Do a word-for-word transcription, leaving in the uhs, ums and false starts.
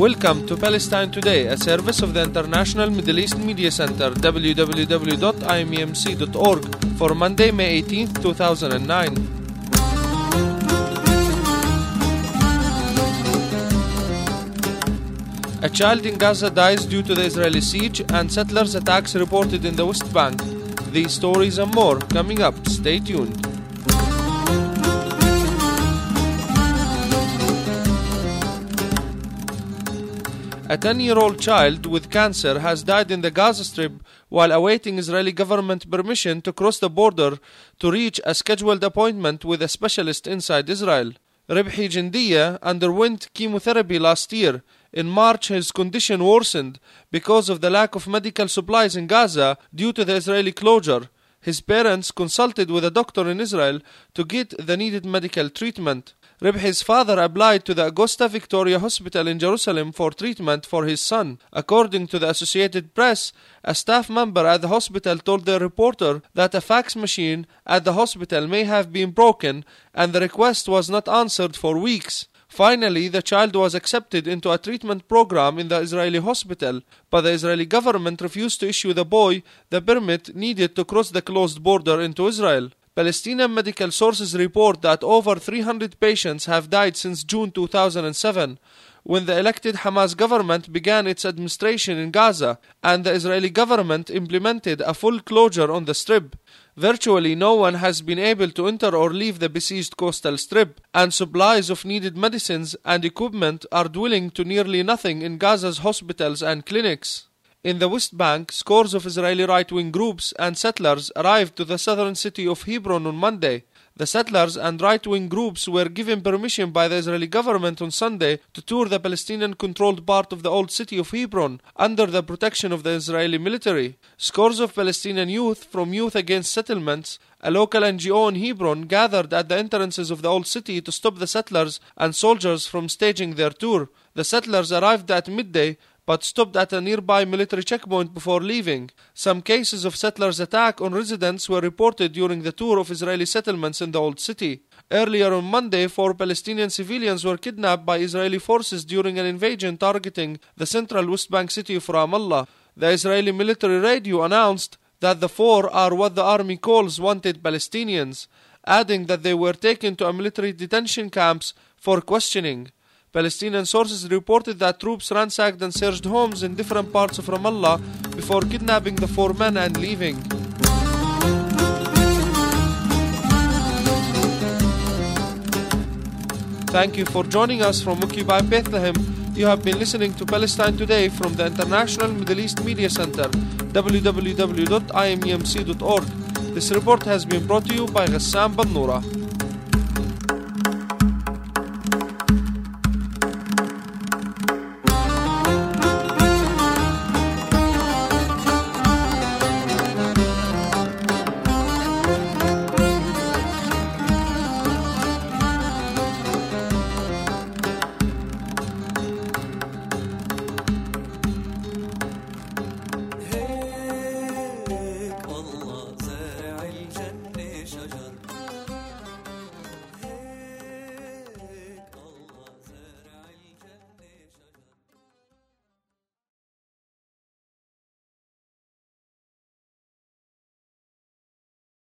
Welcome to Palestine Today, a service of the International Middle East Media Center, w w w dot i m e m c dot org, for Monday, May eighteenth, two thousand nine. A child in Gaza dies due to the Israeli siege and settlers' attacks reported in the West Bank. These stories and more coming up. Stay tuned. A ten-year-old child with cancer has died in the Gaza Strip while awaiting Israeli government permission to cross the border to reach a scheduled appointment with a specialist inside Israel. Ribhi Jindiya underwent chemotherapy last year. In March, his condition worsened because of the lack of medical supplies in Gaza due to the Israeli closure. His parents consulted with a doctor in Israel to get the needed medical treatment. Ribhi's father applied to the Augusta Victoria Hospital in Jerusalem for treatment for his son. According to the Associated Press, a staff member at the hospital told the reporter that a fax machine at the hospital may have been broken and the request was not answered for weeks. Finally, the child was accepted into a treatment program in the Israeli hospital, but the Israeli government refused to issue the boy the permit needed to cross the closed border into Israel. Palestinian medical sources report that over three hundred patients have died since June two thousand seven, when the elected Hamas government began its administration in Gaza, and the Israeli government implemented a full closure on the Strip. Virtually no one has been able to enter or leave the besieged coastal strip, and supplies of needed medicines and equipment are dwindling to nearly nothing in Gaza's hospitals and clinics. In the West Bank, scores of Israeli right-wing groups and settlers arrived to the southern city of Hebron on Monday. The settlers and right-wing groups were given permission by the Israeli government on Sunday to tour the Palestinian-controlled part of the old city of Hebron under the protection of the Israeli military. Scores of Palestinian youth from Youth Against Settlements, a local N G O in Hebron, gathered at the entrances of the old city to stop the settlers and soldiers from staging their tour. The settlers arrived at midday but stopped at a nearby military checkpoint before leaving. Some cases of settlers' attack on residents were reported during the tour of Israeli settlements in the old city. Earlier on Monday, four Palestinian civilians were kidnapped by Israeli forces during an invasion targeting the central West Bank city of Ramallah. The Israeli military radio announced that the four are what the army calls wanted Palestinians, adding that they were taken to a military detention camps for questioning. Palestinian sources reported that troops ransacked and searched homes in different parts of Ramallah before kidnapping the four men and leaving. Thank you for joining us from Occupy Bethlehem. You have been listening to Palestine Today from the International Middle East Media Center, w w w dot i m e m c dot org. This report has been brought to you by Ghassan Bannoura. شجر